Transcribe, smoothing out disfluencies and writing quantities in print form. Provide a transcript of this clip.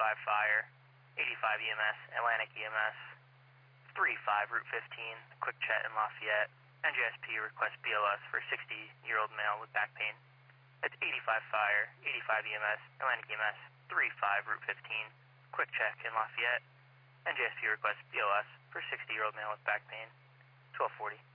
85 Fire, 85 EMS, Atlantic EMS, 35 Route 15, quick chat in Lafayette. NJSP requests BLS for 60-year-old male with back pain. That's 85 Fire, 85 EMS, Atlantic EMS, 35 Route 15, quick check in Lafayette. NJSP requests BLS for 60-year-old male with back pain. 1240.